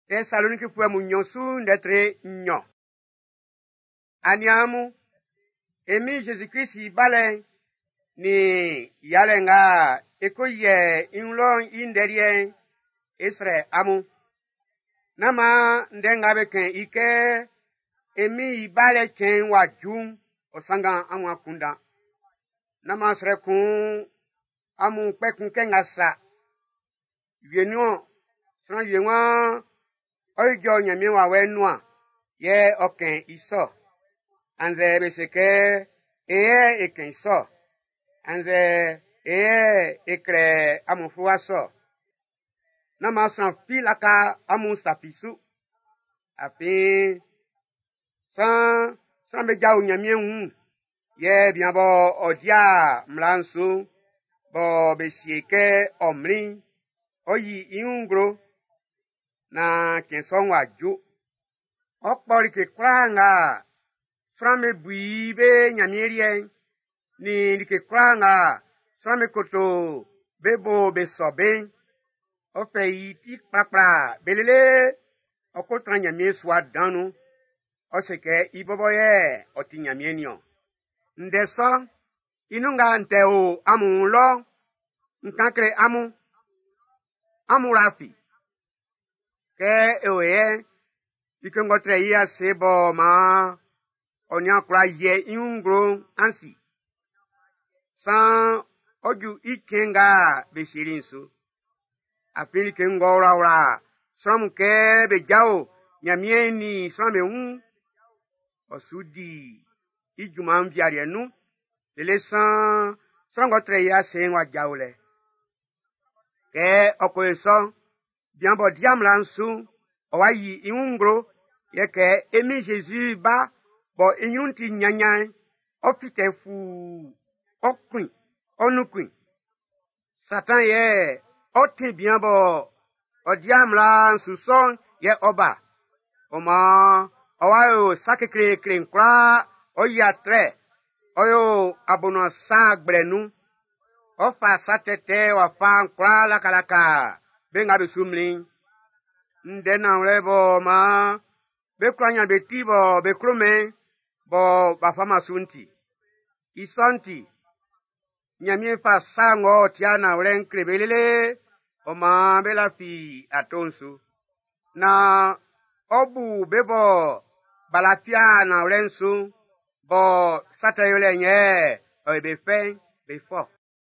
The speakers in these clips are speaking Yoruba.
Thessaloniki fue munyosu netre nyo. Aniamu, emi Jésus-Christ bale, ni yalenga, ekoye inlon inderien, esre amu. Nama ndenga beken ike, emi bale chen wajum, osanga amwa kunda. Nama sre kun, amu pekun kengasa. Vienyo, san yenwa, oijo nyami wa wenwa, ye oken iso. Anze beseke, eye eken iso. Anze, eye ekre amu fuwaso. Nama san filaka amu sapisu. Api, san beja nyami ye bianbo odia mlansu, bo besieke omri, oyi iungro, na kenson waju. Okpori ke kwanga, frame buibe nyamierien, ni ke kwanga, frame koto, bebo besobe, ofe iti kpakpa, belele, okotra nyamie swa danu, oseke iboboye, oti nyamienyo. Ndeso, inunga nteo amu lo, nkankre amu rafi. Ke ewe, ikengotre iya sebo ma, onyakura ye iungro ansi. San, oju ikenga beshirinsu. Apili kengora ora, somke bejao, nyamieni some osudi, ijuman viarienu, lele san, songotre ya senwa jaule. Ke okoeso, bianbo diamlansu, owayi iungro, yeke emi Jésus ba, bo inyunti nyanyan, ofite fu, okwin, onukwin. Satan ye, oti bianbo, odiamlansu son, ye oba. Oma, owayo sakekre krenkra, oyatre, oyo abono sagrenu, ofa satete wafa nkra lakalaka, benga besumling, ndena urebo ma, bekranya betibo, bekrume, bo bafama sunti. Isonti, nyamie fa sango tiana ulen krebelele, oma bela fi atonsu. Na obu bebo balafia na ulensu, bo satayole nye, befen, befo.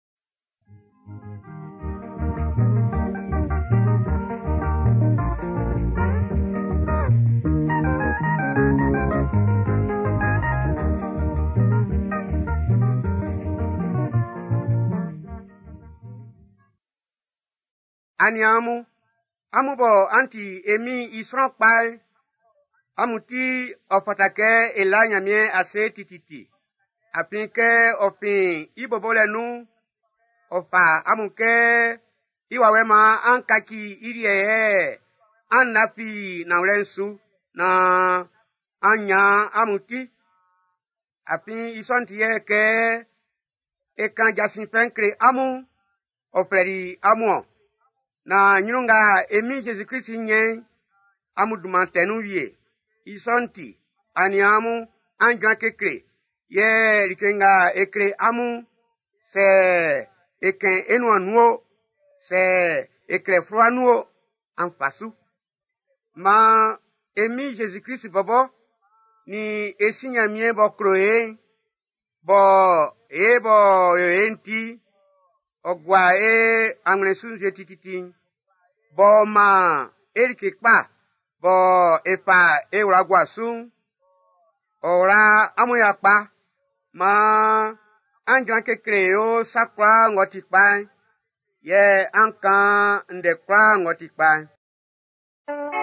Aniamu, amubo anti emi isran pai, amuti ofatake elanyamie ase tititi. Apinke ofin ibobole nu, ofa amuke iwawema ankaki iriye, annafi na ulensu, na anya amuti. Apin isontiye ke ekan jasin penkre amu, ofredi amuo. Na nyunga emi Jésus-Christ nye, amu dumantenu wie, isonti, aniamu, anjan kekre, ye likenga ekre amu, se eken enu anuo, se ekre fro anuo, anfasu. Ma emi Jésus-Christ bobo, ni esinya mie bo kroe, bo enti, ogwa angresu tititin, bo ma erikekpa, bo epa uragwasun, ora amuyakpa, ma anjan kekreo sakwa ngotikpa, ye ankan ndekwa ngotikpa.